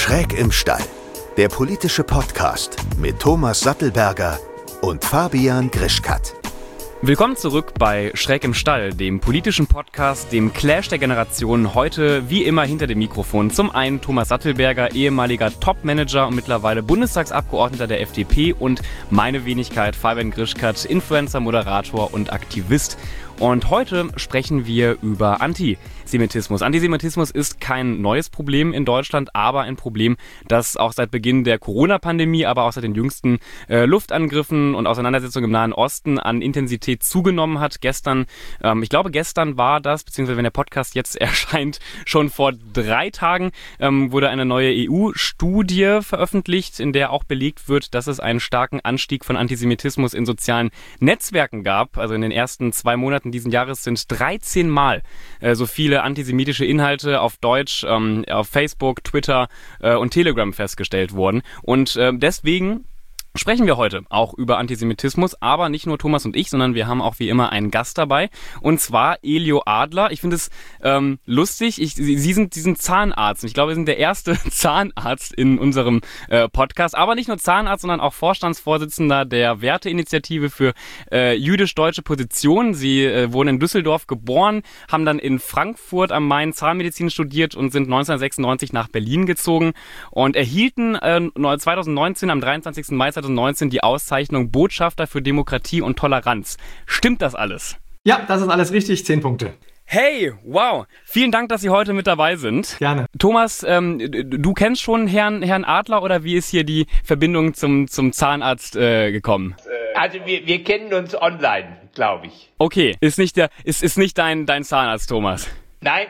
Schräg im Stall, der politische Podcast mit Thomas Sattelberger und Fabian Grischkat. Willkommen zurück bei Schräg im Stall, dem politischen Podcast, dem Clash der Generationen. Heute wie immer hinter dem Mikrofon zum einen Thomas Sattelberger, ehemaliger Top-Manager und mittlerweile Bundestagsabgeordneter der FDP und meine Wenigkeit Fabian Grischkat, Influencer, Moderator und Aktivist. Und heute sprechen wir über Antisemitismus. Antisemitismus ist kein neues Problem in Deutschland, aber ein Problem, das auch seit Beginn der Corona-Pandemie, aber auch seit den jüngsten Luftangriffen und Auseinandersetzungen im Nahen Osten an Intensität zugenommen hat. Gestern war das, beziehungsweise wenn der Podcast jetzt erscheint, schon vor 3 Tagen wurde eine neue EU-Studie veröffentlicht, in der auch belegt wird, dass es einen starken Anstieg von Antisemitismus in sozialen Netzwerken gab. Also in den ersten 2 Monaten diesen Jahres sind 13 Mal so viele antisemitische Inhalte auf Deutsch auf Facebook, Twitter und Telegram festgestellt worden. Und deswegen sprechen wir heute auch über Antisemitismus, aber nicht nur Thomas und ich, sondern wir haben auch wie immer einen Gast dabei, und zwar Elio Adler. Ich finde es lustig, Sie sind Zahnarzt, und ich glaube, Sie sind der erste Zahnarzt in unserem Podcast, aber nicht nur Zahnarzt, sondern auch Vorstandsvorsitzender der Werteinitiative für jüdisch-deutsche Positionen. Sie wurden in Düsseldorf geboren, haben dann in Frankfurt am Main Zahnmedizin studiert und sind 1996 nach Berlin gezogen und erhielten 2019 am 23. Mai 2019 die Auszeichnung Botschafter für Demokratie und Toleranz. Stimmt das alles? Ja, das ist alles richtig. 10 Punkte. Hey, wow. Vielen Dank, dass Sie heute mit dabei sind. Gerne. Thomas, du kennst schon Herrn Adler, oder wie ist hier die Verbindung zum Zahnarzt gekommen? Also wir kennen uns online, glaube ich. Okay, ist nicht dein Zahnarzt, Thomas? Nein,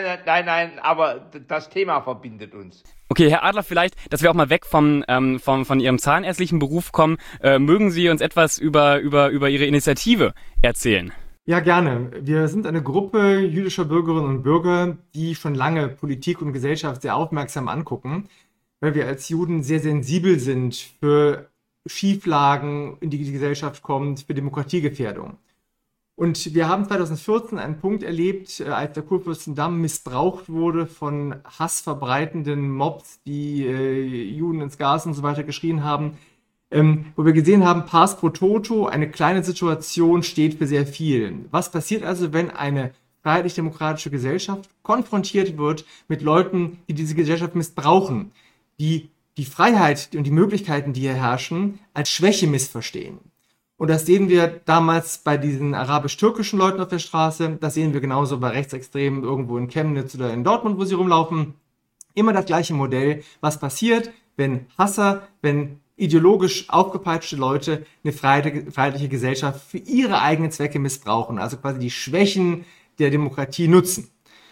aber das Thema verbindet uns. Okay, Herr Adler, vielleicht, dass wir auch mal weg von Ihrem zahnärztlichen Beruf kommen, mögen Sie uns etwas über Ihre Initiative erzählen? Ja, gerne. Wir sind eine Gruppe jüdischer Bürgerinnen und Bürger, die schon lange Politik und Gesellschaft sehr aufmerksam angucken, weil wir als Juden sehr sensibel sind für Schieflagen, in die die Gesellschaft kommt, für Demokratiegefährdung. Und wir haben 2014 einen Punkt erlebt, als der Kurfürstendamm missbraucht wurde von hassverbreitenden Mobs, die Juden ins Gas und so weiter geschrien haben, wo wir gesehen haben, Pars pro Toto, eine kleine Situation steht für sehr viel. Was passiert also, wenn eine freiheitlich-demokratische Gesellschaft konfrontiert wird mit Leuten, die diese Gesellschaft missbrauchen, die die Freiheit und die Möglichkeiten, die hier herrschen, als Schwäche missverstehen? Und das sehen wir damals bei diesen arabisch-türkischen Leuten auf der Straße. Das sehen wir genauso bei Rechtsextremen irgendwo in Chemnitz oder in Dortmund, wo sie rumlaufen. Immer das gleiche Modell. Was passiert, wenn Hasser, wenn ideologisch aufgepeitschte Leute eine freiheitliche Gesellschaft für ihre eigenen Zwecke missbrauchen, also quasi die Schwächen der Demokratie nutzen?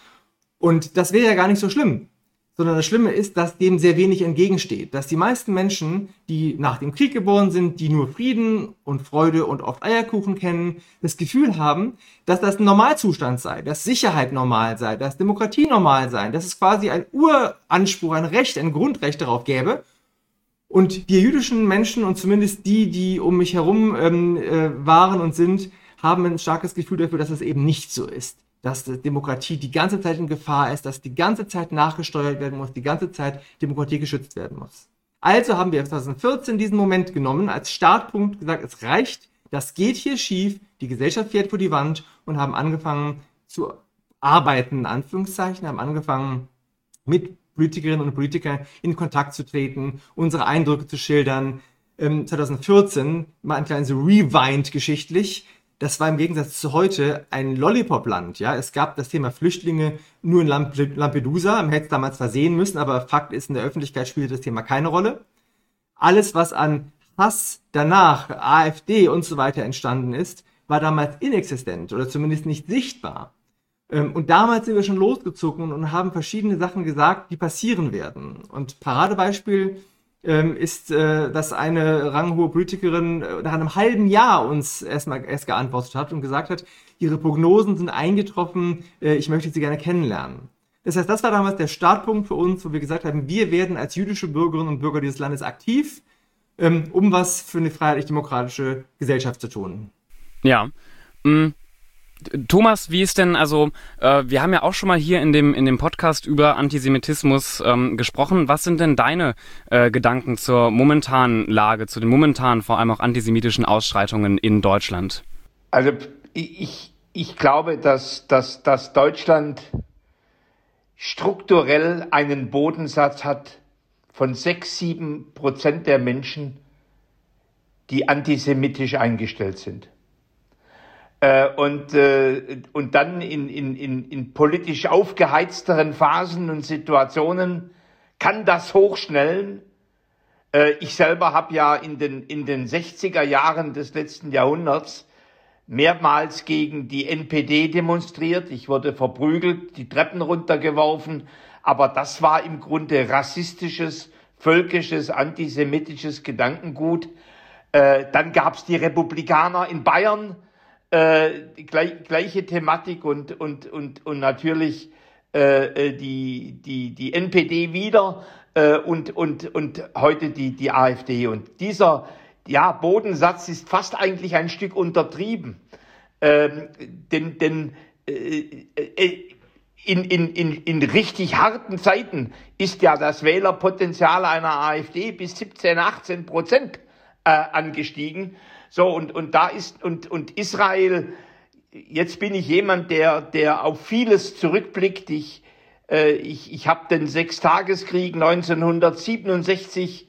Und das wäre ja gar nicht so schlimm. Sondern das Schlimme ist, dass dem sehr wenig entgegensteht. Dass die meisten Menschen, die nach dem Krieg geboren sind, die nur Frieden und Freude und oft Eierkuchen kennen, das Gefühl haben, dass das ein Normalzustand sei, dass Sicherheit normal sei, dass Demokratie normal sei, dass es quasi ein Uranspruch, ein Recht, ein Grundrecht darauf gäbe. Und die jüdischen Menschen und zumindest die um mich herum waren und sind, haben ein starkes Gefühl dafür, dass es eben nicht so ist. Dass die Demokratie die ganze Zeit in Gefahr ist, dass die ganze Zeit nachgesteuert werden muss, die ganze Zeit Demokratie geschützt werden muss. Also haben wir 2014 diesen Moment genommen, als Startpunkt gesagt, es reicht, das geht hier schief, die Gesellschaft fährt vor die Wand, und haben angefangen zu arbeiten, in Anführungszeichen, haben angefangen mit Politikerinnen und Politikern in Kontakt zu treten, unsere Eindrücke zu schildern. 2014, mal ein kleines Rewind geschichtlich, das war im Gegensatz zu heute ein Lollipop-Land. Ja? Es gab das Thema Flüchtlinge nur in Lampedusa. Man hätte es damals zwar sehen müssen, aber Fakt ist, in der Öffentlichkeit spielte das Thema keine Rolle. Alles, was an Hass danach, AfD und so weiter entstanden ist, war damals inexistent oder zumindest nicht sichtbar. Und damals sind wir schon losgezogen und haben verschiedene Sachen gesagt, die passieren werden. Und Paradebeispiel ist, dass eine ranghohe Politikerin nach einem halben Jahr uns erst geantwortet hat und gesagt hat, ihre Prognosen sind eingetroffen, ich möchte sie gerne kennenlernen. Das heißt, das war damals der Startpunkt für uns, wo wir gesagt haben, wir werden als jüdische Bürgerinnen und Bürger dieses Landes aktiv, um was für eine freiheitlich-demokratische Gesellschaft zu tun. Ja, Thomas, wie ist denn, also wir haben ja auch schon mal hier in dem Podcast über Antisemitismus gesprochen. Was sind denn deine Gedanken zur momentanen Lage, zu den momentanen vor allem auch antisemitischen Ausschreitungen in Deutschland? Also ich glaube, dass Deutschland strukturell einen Bodensatz hat von 6-7% der Menschen, die antisemitisch eingestellt sind. Und dann in politisch aufgeheizteren Phasen und Situationen kann das hochschnellen. Ich selber habe ja in den 60er Jahren des letzten Jahrhunderts mehrmals gegen die NPD demonstriert. Ich wurde verprügelt, die Treppen runtergeworfen. Aber das war im Grunde rassistisches, völkisches, antisemitisches Gedankengut. Dann gab es die Republikaner in Bayern, gleiche Thematik und natürlich die NPD wieder und heute die AfD. Und dieser Bodensatz ist fast eigentlich ein Stück untertrieben, denn in richtig harten Zeiten ist ja das Wählerpotenzial einer AfD bis 17-18% angestiegen. So, und da ist, und Israel, jetzt bin ich jemand, der auf vieles zurückblickt. Ich habe den Sechstageskrieg 1967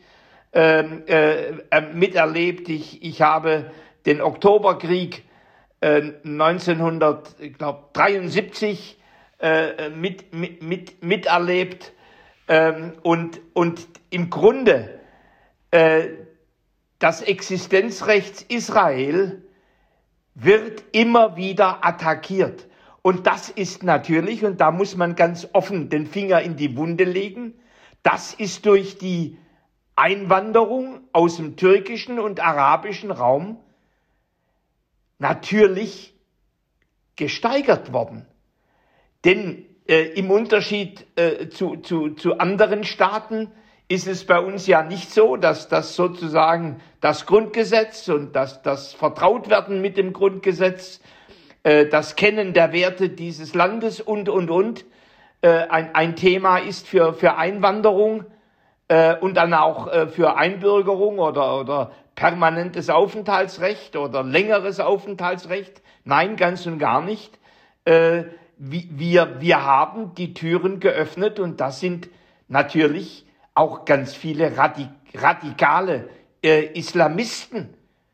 miterlebt. Ich habe den Oktoberkrieg 1973 miterlebt. Und im Grunde das Existenzrecht Israel wird immer wieder attackiert. Und das ist natürlich, und da muss man ganz offen den Finger in die Wunde legen, das ist durch die Einwanderung aus dem türkischen und arabischen Raum natürlich gesteigert worden. Denn im Unterschied zu anderen Staaten ist es bei uns ja nicht so, dass das sozusagen das Grundgesetz und das Vertrautwerden mit dem Grundgesetz, das Kennen der Werte dieses Landes und ein Thema ist für Einwanderung und dann auch für Einbürgerung oder permanentes Aufenthaltsrecht oder längeres Aufenthaltsrecht. Nein, ganz und gar nicht. Wir haben die Türen geöffnet und das sind natürlich auch ganz viele radikale Islamisten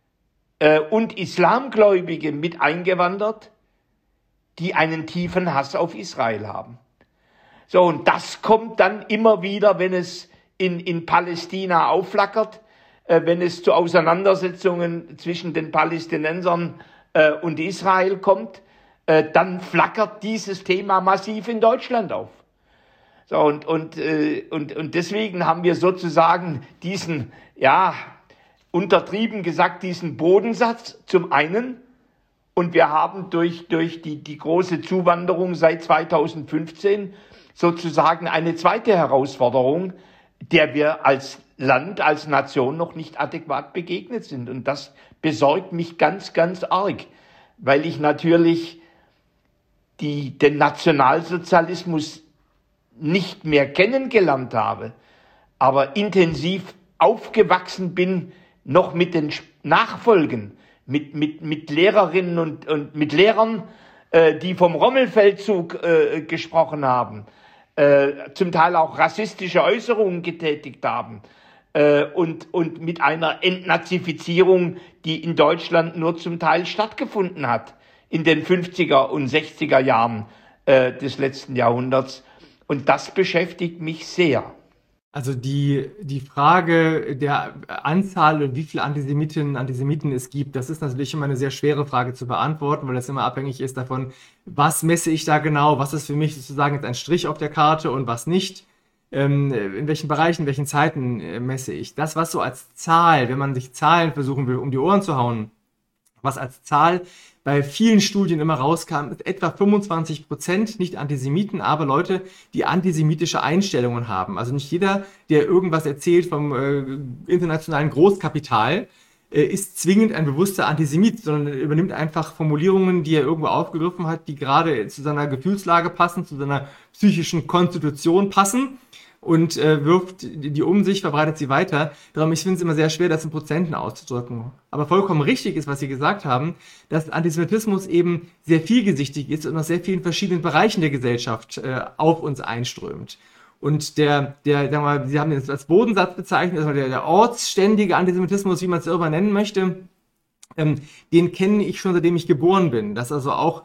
und Islamgläubige mit eingewandert, die einen tiefen Hass auf Israel haben. So, und das kommt dann immer wieder, wenn es in Palästina aufflackert, wenn es zu Auseinandersetzungen zwischen den Palästinensern und Israel kommt, dann flackert dieses Thema massiv in Deutschland auf. So, und deswegen haben wir sozusagen diesen, untertrieben gesagt, diesen Bodensatz zum einen. Und wir haben durch die große Zuwanderung seit 2015 sozusagen eine zweite Herausforderung, der wir als Land, als Nation noch nicht adäquat begegnet sind. Und das besorgt mich ganz, ganz arg, weil ich natürlich den Nationalsozialismus nicht mehr kennengelernt habe, aber intensiv aufgewachsen bin, noch mit den Nachfolgen, mit Lehrerinnen und mit Lehrern, die vom Rommelfeldzug gesprochen haben, zum Teil auch rassistische Äußerungen getätigt haben und mit einer Entnazifizierung, die in Deutschland nur zum Teil stattgefunden hat, in den 50er und 60er Jahren des letzten Jahrhunderts. Und das beschäftigt mich sehr. Also die Frage der Anzahl und wie viele Antisemitinnen und Antisemiten es gibt, das ist natürlich immer eine sehr schwere Frage zu beantworten, weil das immer abhängig ist davon, was messe ich da genau, was ist für mich sozusagen jetzt ein Strich auf der Karte und was nicht, in welchen Bereichen, in welchen Zeiten messe ich. Das, was so als Zahl, wenn man sich Zahlen versuchen will, um die Ohren zu hauen, was als Zahl bei vielen Studien immer rauskam, ist etwa 25% nicht Antisemiten, aber Leute, die antisemitische Einstellungen haben. Also nicht jeder, der irgendwas erzählt vom internationalen Großkapital, ist zwingend ein bewusster Antisemit, sondern er übernimmt einfach Formulierungen, die er irgendwo aufgegriffen hat, die gerade zu seiner Gefühlslage passen, zu seiner psychischen Konstitution passen und wirft die um sich, verbreitet sie weiter. Darum, ich finde es immer sehr schwer, das in Prozenten auszudrücken. Aber vollkommen richtig ist, was Sie gesagt haben, dass Antisemitismus eben sehr vielgesichtig ist und aus sehr vielen verschiedenen Bereichen der Gesellschaft auf uns einströmt. Und sagen wir mal, Sie haben den als Bodensatz bezeichnet, also der ortsständige Antisemitismus, wie man es irgendwann nennen möchte, den kenne ich schon, seitdem ich geboren bin. Dass also auch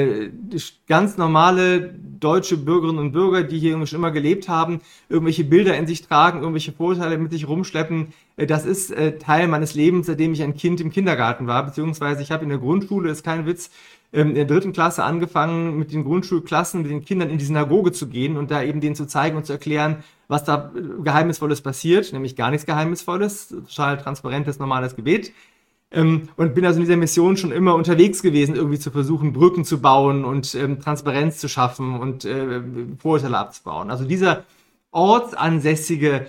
ganz normale deutsche Bürgerinnen und Bürger, die hier irgendwie schon immer gelebt haben, irgendwelche Bilder in sich tragen, irgendwelche Vorurteile mit sich rumschleppen, das ist Teil meines Lebens, seitdem ich ein Kind im Kindergarten war, beziehungsweise ich habe in der Grundschule, ist kein Witz, in der 3. Klasse angefangen, mit den Grundschulklassen, mit den Kindern in die Synagoge zu gehen und da eben denen zu zeigen und zu erklären, was da Geheimnisvolles passiert, nämlich gar nichts Geheimnisvolles, total transparentes, normales Gebet. Und bin also in dieser Mission schon immer unterwegs gewesen, irgendwie zu versuchen, Brücken zu bauen und Transparenz zu schaffen und Vorurteile abzubauen. Also dieser ortsansässige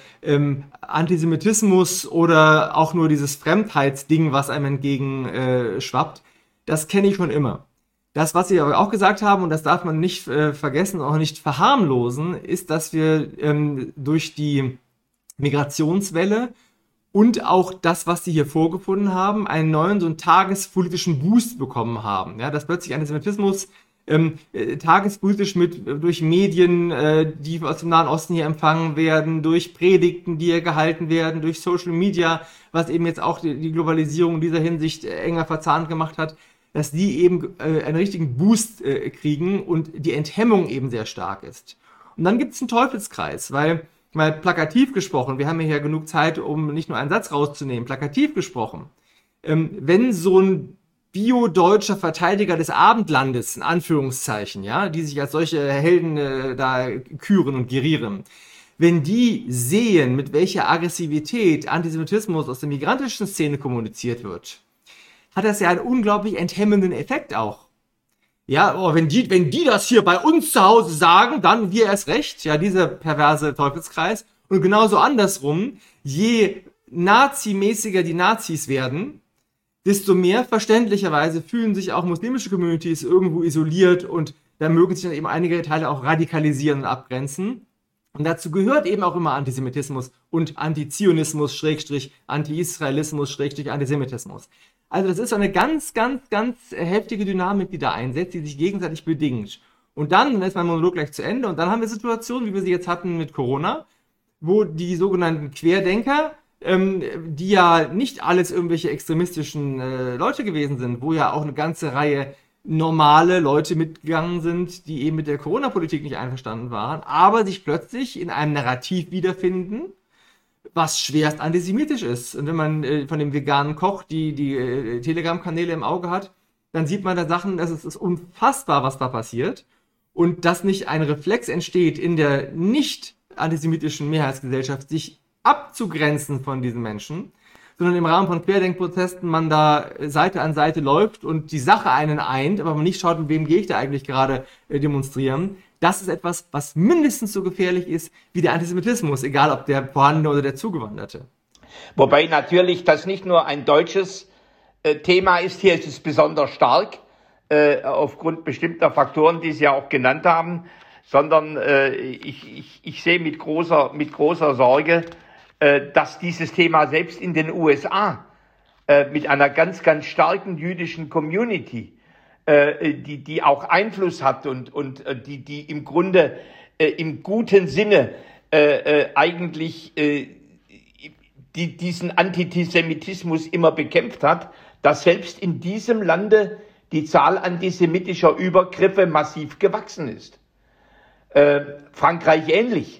Antisemitismus oder auch nur dieses Fremdheitsding, was einem entgegenschwappt, das kenne ich schon immer. Das, was Sie aber auch gesagt haben, und das darf man nicht vergessen, auch nicht verharmlosen, ist, dass wir durch die Migrationswelle und auch das, was Sie hier vorgefunden haben, einen neuen, so einen tagespolitischen Boost bekommen haben. Ja, dass plötzlich Antisemitismus tagespolitisch durch Medien, die aus dem Nahen Osten hier empfangen werden, durch Predigten, die hier gehalten werden, durch Social Media, was eben jetzt auch die Globalisierung in dieser Hinsicht enger verzahnt gemacht hat, dass die eben einen richtigen Boost kriegen und die Enthemmung eben sehr stark ist. Und dann gibt es einen Teufelskreis, weil mal plakativ gesprochen, wir haben ja hier genug Zeit, um nicht nur einen Satz rauszunehmen, plakativ gesprochen, wenn so ein bio-deutscher Verteidiger des Abendlandes, in Anführungszeichen, ja, die sich als solche Helden da küren und gerieren, wenn die sehen, mit welcher Aggressivität Antisemitismus aus der migrantischen Szene kommuniziert wird, hat das ja einen unglaublich enthemmenden Effekt auch. Ja, wenn die das hier bei uns zu Hause sagen, dann wir erst recht. Ja, dieser perverse Teufelskreis. Und genauso andersrum, je nazimäßiger die Nazis werden, desto mehr verständlicherweise fühlen sich auch muslimische Communities irgendwo isoliert und da mögen sich dann eben einige Teile auch radikalisieren und abgrenzen. Und dazu gehört eben auch immer Antisemitismus und Antizionismus, Schrägstrich, Anti-Israelismus, Schrägstrich, Antisemitismus. Also das ist so eine ganz, ganz, ganz heftige Dynamik, die da einsetzt, die sich gegenseitig bedingt. Und dann ist mein Monolog gleich zu Ende und dann haben wir Situationen, wie wir sie jetzt hatten mit Corona, wo die sogenannten Querdenker, die ja nicht alles irgendwelche extremistischen Leute gewesen sind, wo ja auch eine ganze Reihe normale Leute mitgegangen sind, die eben mit der Corona-Politik nicht einverstanden waren, aber sich plötzlich in einem Narrativ wiederfinden, was schwerst antisemitisch ist. Und wenn man von dem veganen Koch die Telegram-Kanäle im Auge hat, dann sieht man da Sachen, es ist unfassbar, was da passiert. Und dass nicht ein Reflex entsteht, in der nicht antisemitischen Mehrheitsgesellschaft sich abzugrenzen von diesen Menschen, sondern im Rahmen von Querdenkprotesten man da Seite an Seite läuft und die Sache einen eint, aber man nicht schaut, mit wem gehe ich da eigentlich gerade demonstrieren. Das ist etwas, was mindestens so gefährlich ist wie der Antisemitismus, egal ob der vorhandene oder der zugewanderte. Wobei natürlich das nicht nur ein deutsches Thema ist, hier ist es besonders stark, aufgrund bestimmter Faktoren, die Sie ja auch genannt haben, sondern ich sehe mit großer Sorge, dass dieses Thema selbst in den USA mit einer ganz, ganz starken jüdischen Community, die auch Einfluss hat und die im Grunde im guten Sinne eigentlich diesen Antisemitismus immer bekämpft hat, dass selbst in diesem Lande die Zahl antisemitischer Übergriffe massiv gewachsen ist. Frankreich ähnlich.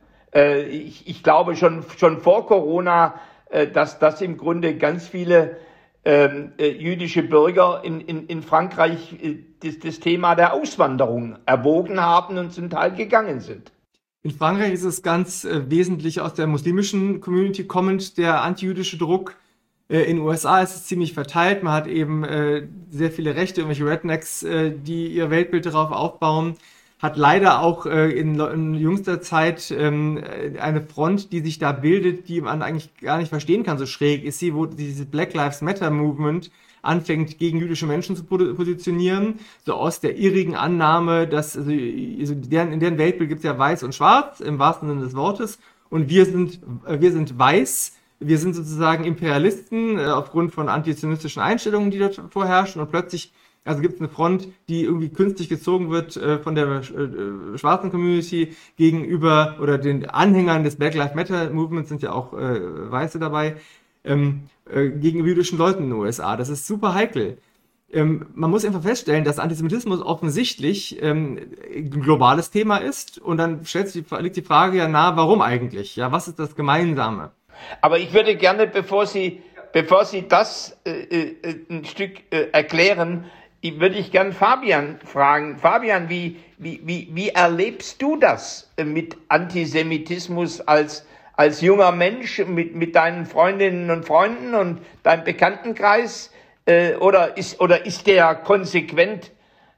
Ich glaube schon vor Corona, dass im Grunde ganz viele jüdische Bürger in Frankreich das Thema der Auswanderung erwogen haben und zum Teil gegangen sind. In Frankreich ist es ganz wesentlich aus der muslimischen Community kommend, der antijüdische Druck. In den USA ist es ziemlich verteilt. Man hat eben sehr viele Rechte, irgendwelche Rednecks, die ihr Weltbild darauf aufbauen. hat leider auch in jüngster Zeit eine Front, die sich da bildet, die man eigentlich gar nicht verstehen kann, so schräg ist sie, wo dieses Black Lives Matter Movement anfängt, gegen jüdische Menschen zu positionieren, so aus der irrigen Annahme, dass in deren Weltbild gibt es ja weiß und schwarz, im wahrsten Sinne des Wortes, und wir sind weiß, wir sind sozusagen Imperialisten aufgrund von antizionistischen Einstellungen, die dort vorherrschen, und plötzlich gibt es eine Front, die irgendwie künstlich gezogen wird von der schwarzen Community gegenüber, oder den Anhängern des Black Lives Matter Movements sind ja auch Weiße dabei, gegenüber jüdischen Leuten in den USA. Das ist super heikel. Man muss einfach feststellen, dass Antisemitismus offensichtlich ein globales Thema ist, und dann liegt die Frage ja nahe, warum eigentlich? Ja, was ist das Gemeinsame? Aber ich würde gerne, bevor Sie das ein Stück erklären, würde ich gern Fabian fragen. Fabian, wie erlebst du das mit Antisemitismus als junger Mensch mit deinen Freundinnen und Freunden und deinem Bekanntenkreis? Oder ist der konsequent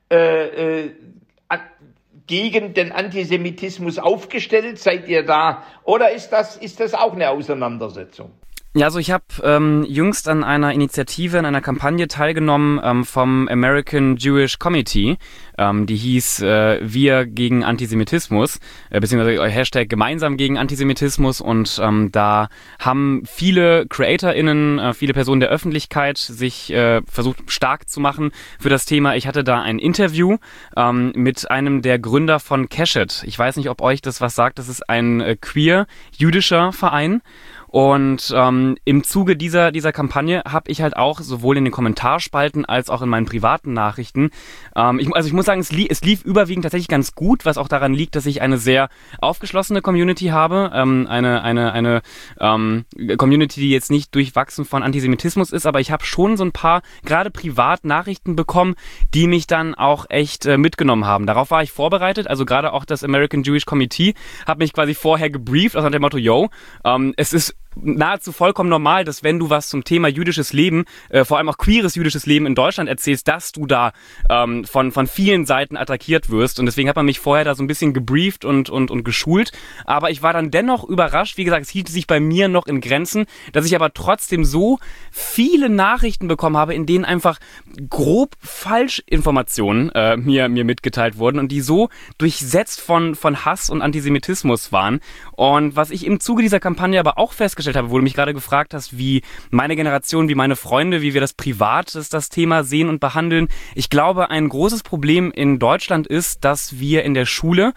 gegen den Antisemitismus aufgestellt? Seid ihr da? Oder ist das auch eine Auseinandersetzung? Ja, also ich habe jüngst an einer Initiative, an einer Kampagne teilgenommen vom American Jewish Committee, die hieß Wir gegen Antisemitismus, beziehungsweise Hashtag gemeinsam gegen Antisemitismus, und da haben viele CreatorInnen, viele Personen der Öffentlichkeit sich versucht stark zu machen für das Thema. Ich hatte da ein Interview mit einem der Gründer von Keshet. Ich weiß nicht, ob euch das was sagt, das ist ein queer-jüdischer Verein. Und im Zuge dieser Kampagne habe ich halt auch sowohl in den Kommentarspalten als auch in meinen privaten Nachrichten, ich muss sagen, es lief überwiegend tatsächlich ganz gut, was auch daran liegt, dass ich eine sehr aufgeschlossene Community habe, eine Community, die jetzt nicht durchwachsen von Antisemitismus ist, aber ich habe schon so ein paar, gerade privat, Nachrichten bekommen, die mich dann auch echt mitgenommen haben. Darauf war ich vorbereitet, also gerade auch das American Jewish Committee hat mich quasi vorher gebrieft, also nach dem Motto, es ist nahezu vollkommen normal, dass wenn du was zum Thema jüdisches Leben, vor allem auch queeres jüdisches Leben in Deutschland erzählst, dass du da von vielen Seiten attackiert wirst, und deswegen hat man mich vorher da so ein bisschen gebrieft und geschult, aber ich war dann dennoch überrascht, wie gesagt, es hielt sich bei mir noch in Grenzen, dass ich aber trotzdem so viele Nachrichten bekommen habe, in denen einfach grob Falschinformationen mir mitgeteilt wurden und die so durchsetzt von Hass und Antisemitismus waren. Und was ich im Zuge dieser Kampagne aber auch festgestellt habe, wo du mich gerade gefragt hast, wie meine Generation, wie meine Freunde, wie wir das privat, das Thema sehen und behandeln. Ich glaube, ein großes Problem in Deutschland ist, dass wir in der Schule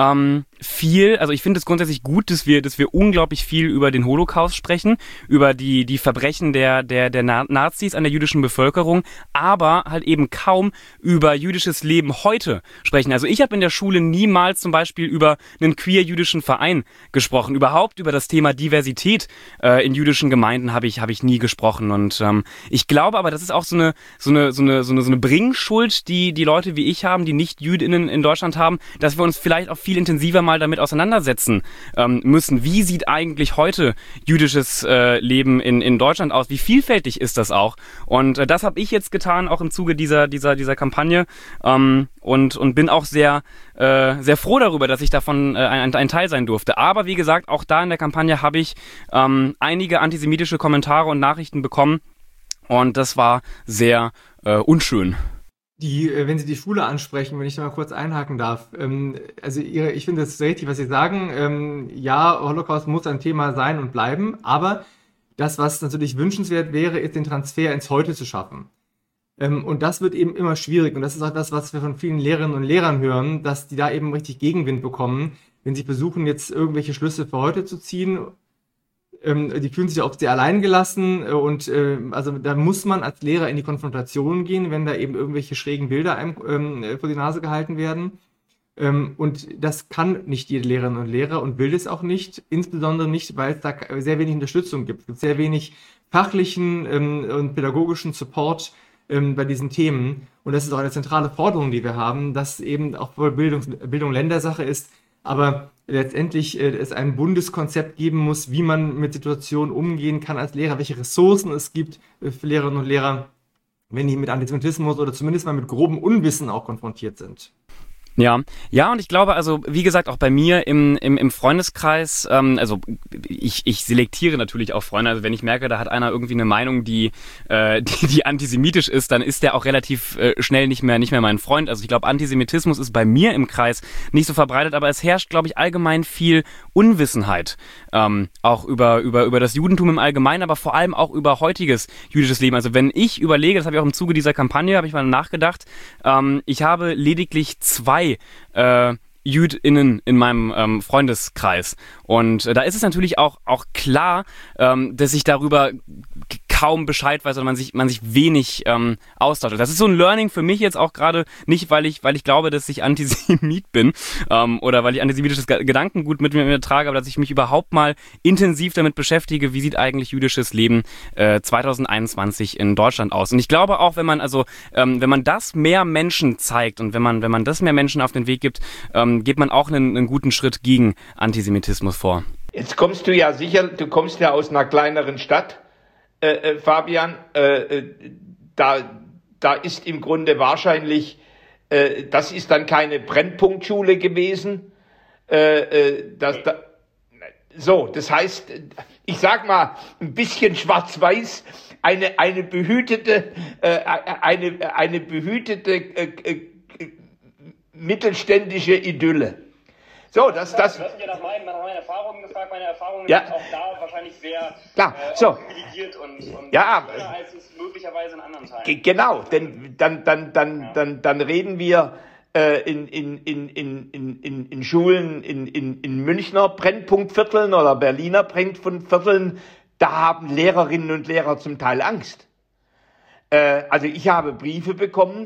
also ich finde es grundsätzlich gut, dass wir unglaublich viel über den Holocaust sprechen, über die Verbrechen der Nazis an der jüdischen Bevölkerung, aber halt eben kaum über jüdisches Leben heute sprechen. Also ich habe in der Schule niemals zum Beispiel über einen queer-jüdischen Verein gesprochen, überhaupt über das Thema Diversität in jüdischen Gemeinden habe ich nie gesprochen, und ich glaube aber, das ist auch so eine Bringschuld, die Leute wie ich haben, die nicht JüdInnen in Deutschland haben, dass wir uns vielleicht auch viel intensiver mal damit auseinandersetzen müssen. Wie sieht eigentlich heute jüdisches Leben in Deutschland aus? Wie vielfältig ist das auch? Und das habe ich jetzt getan, auch im Zuge dieser Kampagne, und bin auch sehr froh darüber, dass ich davon ein Teil sein durfte. Aber wie gesagt, auch da in der Kampagne habe ich einige antisemitische Kommentare und Nachrichten bekommen, und das war sehr unschön. Wenn Sie die Schule ansprechen, wenn ich da mal kurz einhaken darf, ich finde das richtig, was Sie sagen. Ja, Holocaust muss ein Thema sein und bleiben, aber das, was natürlich wünschenswert wäre, ist, den Transfer ins Heute zu schaffen. Und das wird eben immer schwierig, und das ist auch das, was wir von vielen Lehrerinnen und Lehrern hören, dass die da eben richtig Gegenwind bekommen, wenn sie versuchen, jetzt irgendwelche Schlüsse für heute zu ziehen. Die fühlen sich oft sehr allein gelassen, und also da muss man als Lehrer in die Konfrontation gehen, wenn da eben irgendwelche schrägen Bilder einem vor die Nase gehalten werden. Und das kann nicht jede Lehrerin und Lehrer und will es auch nicht, insbesondere nicht, weil es da sehr wenig Unterstützung gibt. Es gibt sehr wenig fachlichen und pädagogischen Support bei diesen Themen. Und das ist auch eine zentrale Forderung, die wir haben, dass eben auch wohl Bildung Ländersache ist, aber letztendlich es ein Bundeskonzept geben muss, wie man mit Situationen umgehen kann als Lehrer, welche Ressourcen es gibt für Lehrerinnen und Lehrer, wenn die mit Antisemitismus oder zumindest mal mit grobem Unwissen auch konfrontiert sind. Ja, und ich glaube, also wie gesagt, auch bei mir im Freundeskreis, also ich selektiere natürlich auch Freunde, also wenn ich merke, da hat einer irgendwie eine Meinung, die antisemitisch ist, dann ist der auch relativ schnell nicht mehr mein Freund. Also ich glaube, Antisemitismus ist bei mir im Kreis nicht so verbreitet, aber es herrscht, glaube ich, allgemein viel Unwissenheit, auch über das Judentum im Allgemeinen, aber vor allem auch über heutiges jüdisches Leben. Also wenn ich überlege, das habe ich auch im Zuge dieser Kampagne, habe ich mal nachgedacht, ich habe lediglich 2 JüdInnen in meinem Freundeskreis. Und da ist es natürlich auch klar, dass ich darüber kaum Bescheid weiß oder man sich wenig austauscht. Das ist so ein Learning für mich jetzt auch gerade, nicht weil ich glaube, dass ich Antisemit bin oder weil ich antisemitisches Gedankengut mit mir trage, aber dass ich mich überhaupt mal intensiv damit beschäftige, wie sieht eigentlich jüdisches Leben 2021 in Deutschland aus. Und ich glaube auch, wenn man das mehr Menschen zeigt und wenn man das mehr Menschen auf den Weg gibt, geht man auch einen guten Schritt gegen Antisemitismus vor. Jetzt kommst du ja aus einer kleineren Stadt, Fabian. Da ist im Grunde wahrscheinlich, das ist dann keine Brennpunktschule gewesen. Das heißt, ich sag mal, ein bisschen schwarz-weiß, eine behütete mittelständische Idylle. So, das. Du hast mich ja nach meinen Erfahrungen gefragt. Meine Erfahrungen ja. sind auch da wahrscheinlich sehr privilegiert und ja, schöner als es möglicherweise in anderen Teilen. Genau, denn dann reden wir in Schulen in Münchner Brennpunktvierteln oder Berliner Brennpunktvierteln, da haben Lehrerinnen und Lehrer zum Teil Angst. Also ich habe Briefe bekommen,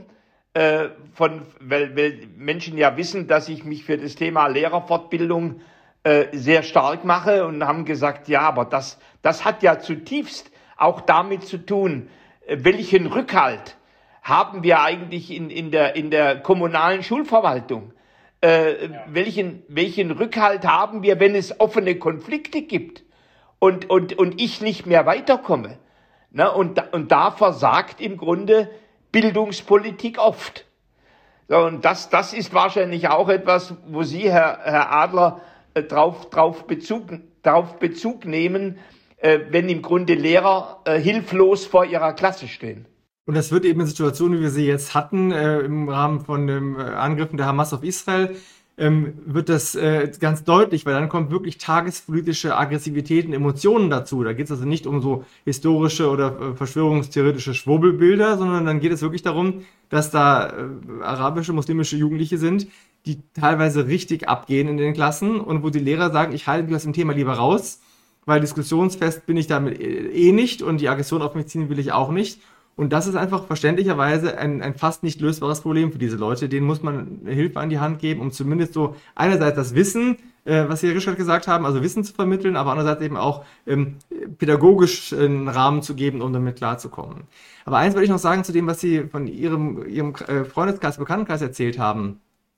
weil Menschen ja wissen, dass ich mich für das Thema Lehrerfortbildung sehr stark mache und haben gesagt, ja, aber das hat ja zutiefst auch damit zu tun, welchen Rückhalt haben wir eigentlich in der kommunalen Schulverwaltung? Welchen Rückhalt haben wir, wenn es offene Konflikte gibt und ich nicht mehr weiterkomme? Ne? Und da versagt im Grunde Bildungspolitik oft. So, und das ist wahrscheinlich auch etwas, wo Sie, Herr Adler, drauf Bezug nehmen, wenn im Grunde Lehrer hilflos vor ihrer Klasse stehen. Und das wird eben in Situationen, wie wir sie jetzt hatten, im Rahmen von den Angriffen der Hamas auf Israel, wird das ganz deutlich, weil dann kommt wirklich tagespolitische Aggressivität und Emotionen dazu. Da geht es also nicht um so historische oder verschwörungstheoretische Schwurbelbilder, sondern dann geht es wirklich darum, dass da arabische, muslimische Jugendliche sind, die teilweise richtig abgehen in den Klassen und wo die Lehrer sagen, ich halte mich aus dem Thema lieber raus, weil diskussionsfest bin ich damit nicht und die Aggression auf mich ziehen will ich auch nicht. Und das ist einfach verständlicherweise ein fast nicht lösbares Problem für diese Leute. Denen muss man Hilfe an die Hand geben, um zumindest so einerseits das Wissen, was Sie, Herr Rischert, gesagt haben, also Wissen zu vermitteln, aber andererseits eben auch pädagogisch einen Rahmen zu geben, um damit klarzukommen. Aber eins wollte ich noch sagen zu dem, was Sie von Ihrem Freundeskreis, Bekanntenkreis erzählt haben.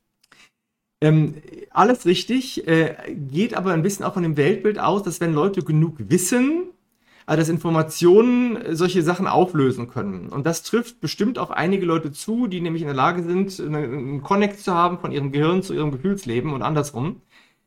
Alles richtig, geht aber ein bisschen auch von dem Weltbild aus, dass wenn Leute genug wissen, also dass Informationen solche Sachen auflösen können. Und das trifft bestimmt auf einige Leute zu, die nämlich in der Lage sind, einen Connect zu haben von ihrem Gehirn zu ihrem Gefühlsleben und andersrum.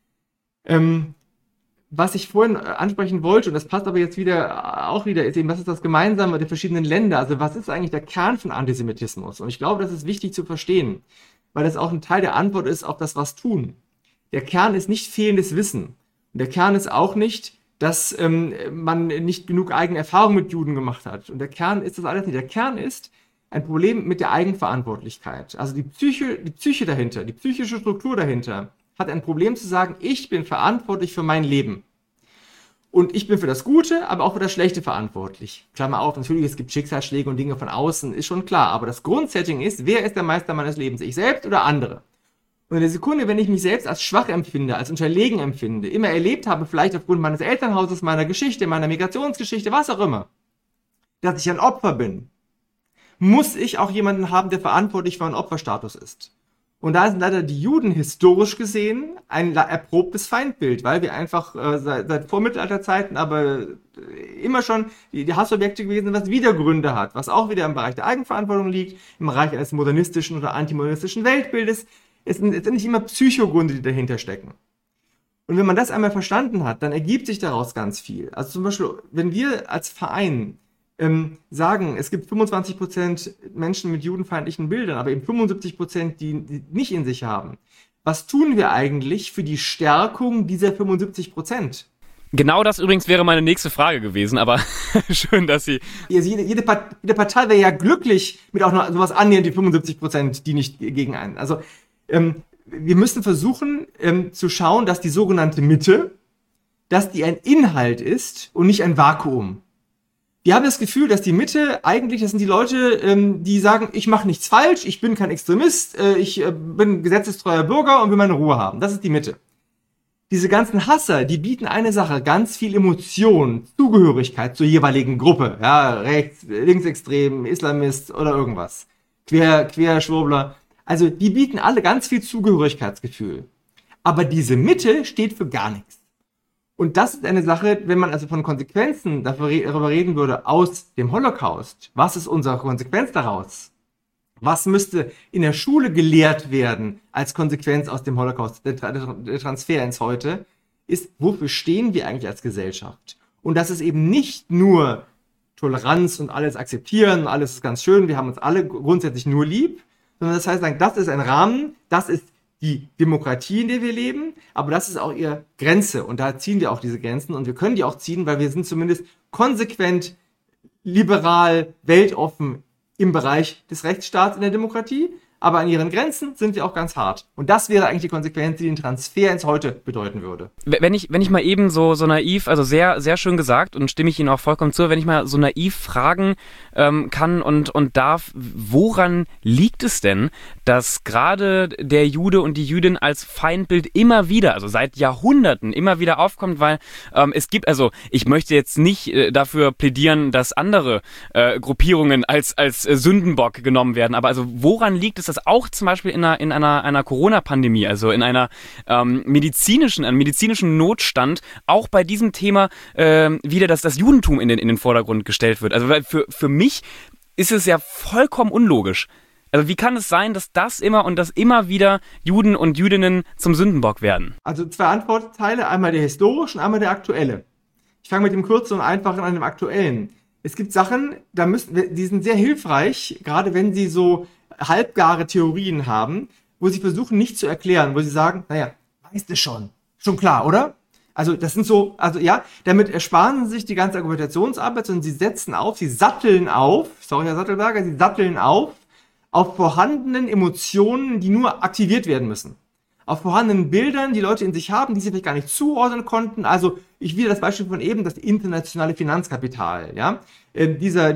Was ich vorhin ansprechen wollte, und das passt aber jetzt auch wieder, ist eben, was ist das Gemeinsame der verschiedenen Länder? Also was ist eigentlich der Kern von Antisemitismus? Und ich glaube, das ist wichtig zu verstehen, weil das auch ein Teil der Antwort ist auf das Was tun. Der Kern ist nicht fehlendes Wissen. Und der Kern ist auch nicht, dass man nicht genug eigene Erfahrung mit Juden gemacht hat. Und der Kern ist das alles nicht. Der Kern ist ein Problem mit der Eigenverantwortlichkeit. Also die Psyche dahinter, die psychische Struktur dahinter hat ein Problem zu sagen, ich bin verantwortlich für mein Leben. Und ich bin für das Gute, aber auch für das Schlechte verantwortlich. Klammer auf, natürlich, es gibt Schicksalsschläge und Dinge von außen, ist schon klar. Aber das Grundsetting ist, wer ist der Meister meines Lebens? Ich selbst oder andere? Und in der Sekunde, wenn ich mich selbst als schwach empfinde, als unterlegen empfinde, immer erlebt habe, vielleicht aufgrund meines Elternhauses, meiner Geschichte, meiner Migrationsgeschichte, was auch immer, dass ich ein Opfer bin, muss ich auch jemanden haben, der verantwortlich für einen Opferstatus ist. Und da sind leider die Juden historisch gesehen ein erprobtes Feindbild, weil wir einfach seit Vormittelalterzeiten aber immer schon die Hassobjekte gewesen sind, was wieder Gründe hat, was auch wieder im Bereich der Eigenverantwortung liegt, im Bereich eines modernistischen oder antimodernistischen Weltbildes, Es sind letztendlich immer Psychogründe, die dahinter stecken. Und wenn man das einmal verstanden hat, dann ergibt sich daraus ganz viel. Also zum Beispiel, wenn wir als Verein sagen, es gibt 25% Menschen mit judenfeindlichen Bildern, aber eben 75%, die nicht in sich haben. Was tun wir eigentlich für die Stärkung dieser 75%? Genau das übrigens wäre meine nächste Frage gewesen, aber schön, dass Sie... Jede Partei wäre ja glücklich mit auch noch sowas annähernd die 75%, die nicht gegen einen. Also wir müssen versuchen zu schauen, dass die sogenannte Mitte, dass die ein Inhalt ist und nicht ein Vakuum. Wir haben das Gefühl, dass die Mitte eigentlich, das sind die Leute, die sagen, ich mache nichts falsch, ich bin kein Extremist, ich bin gesetzestreuer Bürger und will meine Ruhe haben. Das ist die Mitte. Diese ganzen Hasser, die bieten eine Sache, ganz viel Emotion, Zugehörigkeit zur jeweiligen Gruppe. Ja, rechts, linksextrem, Islamist oder irgendwas. Querschwurbler. Also die bieten alle ganz viel Zugehörigkeitsgefühl. Aber diese Mitte steht für gar nichts. Und das ist eine Sache, wenn man also von Konsequenzen darüber reden würde aus dem Holocaust. Was ist unsere Konsequenz daraus? Was müsste in der Schule gelehrt werden als Konsequenz aus dem Holocaust? Der Transfer ins Heute ist, wofür stehen wir eigentlich als Gesellschaft? Und das ist eben nicht nur Toleranz und alles akzeptieren, alles ist ganz schön, wir haben uns alle grundsätzlich nur lieb, sondern das heißt, das ist ein Rahmen, das ist die Demokratie, in der wir leben, aber das ist auch ihre Grenze und da ziehen wir auch diese Grenzen und wir können die auch ziehen, weil wir sind zumindest konsequent, liberal, weltoffen im Bereich des Rechtsstaats in der Demokratie, aber an ihren Grenzen sind wir auch ganz hart. Und das wäre eigentlich die Konsequenz, die den Transfer ins Heute bedeuten würde. Wenn ich mal eben so naiv, also sehr, sehr schön gesagt und stimme ich Ihnen auch vollkommen zu, wenn ich mal so naiv fragen kann und darf, woran liegt es denn, dass gerade der Jude und die Jüdin als Feindbild immer wieder, also seit Jahrhunderten immer wieder aufkommt, weil es gibt, also ich möchte jetzt nicht dafür plädieren, dass andere Gruppierungen als Sündenbock genommen werden, aber also woran liegt es, dass auch zum Beispiel in einer Corona-Pandemie, also in einem medizinischen Notstand, auch bei diesem Thema wieder das Judentum in den Vordergrund gestellt wird. Also weil für mich ist es ja vollkommen unlogisch. Also wie kann es sein, dass das immer wieder Juden und Jüdinnen zum Sündenbock werden? Also zwei Antwortteile, einmal der historische und einmal der aktuelle. Ich fange mit dem kurzen und einfachen an dem aktuellen. Es gibt Sachen, die sind sehr hilfreich, gerade wenn sie so halbgare Theorien haben, wo sie versuchen nicht zu erklären, wo sie sagen, naja, weißt du schon klar, oder? Also das sind so, also ja, damit ersparen sie sich die ganze Argumentationsarbeit, sondern sie satteln auf, sorry Herr Sattelberger, sie satteln auf vorhandenen Emotionen, die nur aktiviert werden müssen. Auf vorhandenen Bildern, die Leute in sich haben, die sie vielleicht gar nicht zuordnen konnten. Also ich wieder das Beispiel von eben, das internationale Finanzkapital, ja, diese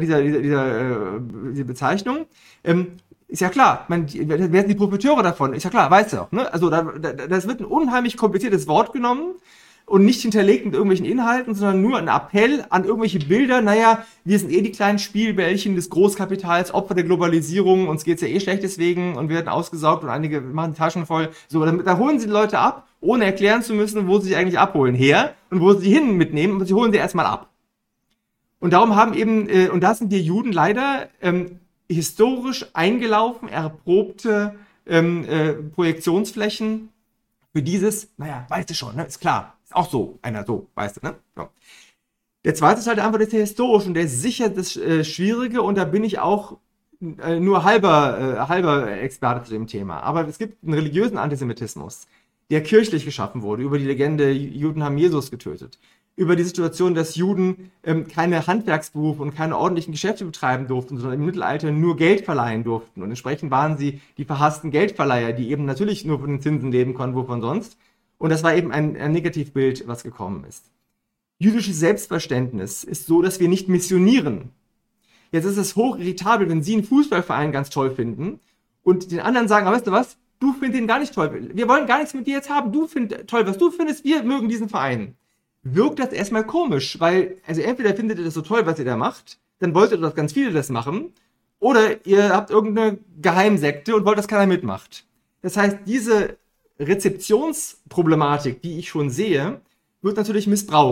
Bezeichnung, ist ja klar, wer sind die Profiteure davon? Ist ja klar, weißt du auch, ne? Also das wird ein unheimlich kompliziertes Wort genommen und nicht hinterlegt mit irgendwelchen Inhalten, sondern nur ein Appell an irgendwelche Bilder. Naja, wir sind die kleinen Spielbällchen des Großkapitals, Opfer der Globalisierung, uns geht's ja schlecht deswegen und wir werden ausgesaugt und einige machen die Taschen voll. So, da holen sie die Leute ab, ohne erklären zu müssen, wo sie sich eigentlich abholen her und wo sie hin mitnehmen, und sie holen sie erstmal ab. Und darum haben eben, und da sind die Juden leider historisch eingelaufen, erprobte Projektionsflächen für dieses, naja, weißt du schon, ne, ist klar. Auch so, einer so, weißt du, ne? So. Der zweite Teil der Antwort ist der historische und der ist sicher das Schwierige und da bin ich auch nur halber Experte zu dem Thema. Aber es gibt einen religiösen Antisemitismus, der kirchlich geschaffen wurde, über die Legende, Juden haben Jesus getötet, über die Situation, dass Juden keine Handwerksberufe und keine ordentlichen Geschäfte betreiben durften, sondern im Mittelalter nur Geld verleihen durften. Und entsprechend waren sie die verhassten Geldverleiher, die eben natürlich nur von den Zinsen leben konnten, wovon sonst. Und das war eben ein Negativbild, was gekommen ist. Jüdisches Selbstverständnis ist so, dass wir nicht missionieren. Jetzt ist es hoch irritabel, wenn Sie einen Fußballverein ganz toll finden und den anderen sagen, aber weißt du was, du findest den gar nicht toll. Wir wollen gar nichts mit dir jetzt haben. Du findest toll, was du findest, wir mögen diesen Verein. Wirkt das erstmal komisch, weil, also entweder findet ihr das so toll, was ihr da macht, dann wollt ihr, dass ganz viele das machen, oder ihr habt irgendeine Geheimsekte und wollt, dass keiner mitmacht. Das heißt, diese Rezeptionsproblematik, die ich schon sehe, wird natürlich missbraucht.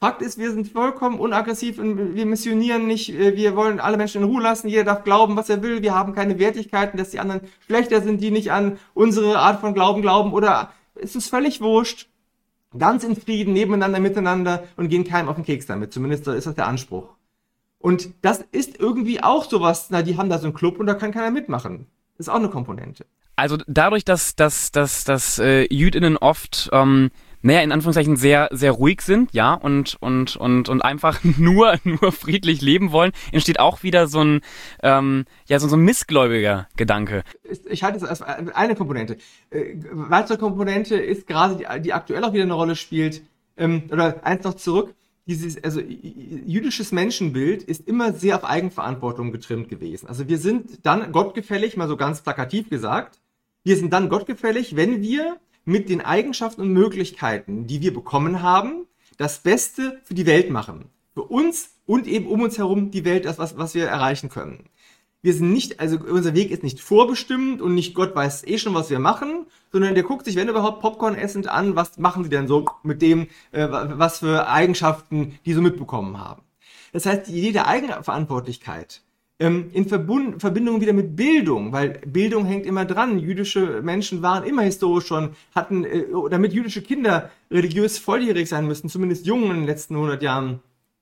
Fakt ist, wir sind vollkommen unaggressiv und wir missionieren nicht, wir wollen alle Menschen in Ruhe lassen, jeder darf glauben, was er will, wir haben keine Wertigkeiten, dass die anderen schlechter sind, die nicht an unsere Art von Glauben glauben oder es ist völlig wurscht, ganz in Frieden, nebeneinander, miteinander und gehen keinem auf den Keks damit, zumindest ist das der Anspruch. Und das ist irgendwie auch sowas, die haben da so einen Club und da kann keiner mitmachen. Das ist auch eine Komponente. Also dadurch, dass JüdInnen oft in Anführungszeichen sehr, sehr ruhig sind, ja, und einfach nur friedlich leben wollen, entsteht auch wieder so ein missgläubiger Gedanke. Ich halte es als eine Komponente. Weitere Komponente ist gerade, die aktuell auch wieder eine Rolle spielt, oder eins noch zurück, jüdisches Menschenbild ist immer sehr auf Eigenverantwortung getrimmt gewesen. Also wir sind dann gottgefällig, mal so ganz plakativ gesagt, wir sind dann gottgefällig, wenn wir mit den Eigenschaften und Möglichkeiten, die wir bekommen haben, das Beste für die Welt machen. Für uns und eben um uns herum die Welt, das, was wir erreichen können. Wir sind nicht, also unser Weg ist nicht vorbestimmt und nicht Gott weiß schon, was wir machen, sondern der guckt sich, wenn überhaupt, Popcorn essend an, was machen sie denn so mit dem, was für Eigenschaften die so mitbekommen haben. Das heißt, die Idee der Eigenverantwortlichkeit in Verbindung wieder mit Bildung, weil Bildung hängt immer dran. Jüdische Menschen waren immer historisch schon, hatten, damit jüdische Kinder religiös volljährig sein müssten, zumindest Jungen in den letzten 100 Jahren,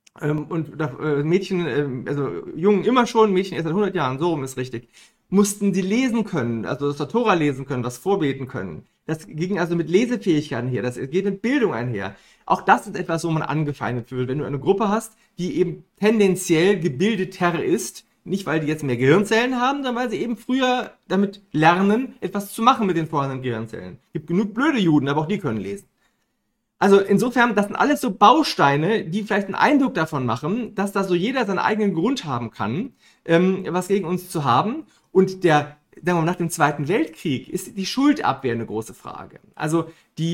Mädchen, also Jungen immer schon, Mädchen erst seit 100 Jahren, so rum ist richtig, mussten sie lesen können, also das Tora lesen können, was vorbeten können. Das ging also mit Lesefähigkeit einher, das geht mit Bildung einher. Auch das ist etwas, wo man angefeindet wird. Wenn du eine Gruppe hast, die eben tendenziell gebildeter ist, nicht weil die jetzt mehr Gehirnzellen haben, sondern weil sie eben früher damit lernen, etwas zu machen mit den vorhandenen Gehirnzellen. Es gibt genug blöde Juden, aber auch die können lesen. Also insofern, das sind alles so Bausteine, die vielleicht einen Eindruck davon machen, dass da so jeder seinen eigenen Grund haben kann, was gegen uns zu haben. Und sagen wir mal, nach dem Zweiten Weltkrieg ist die Schuldabwehr eine große Frage. Also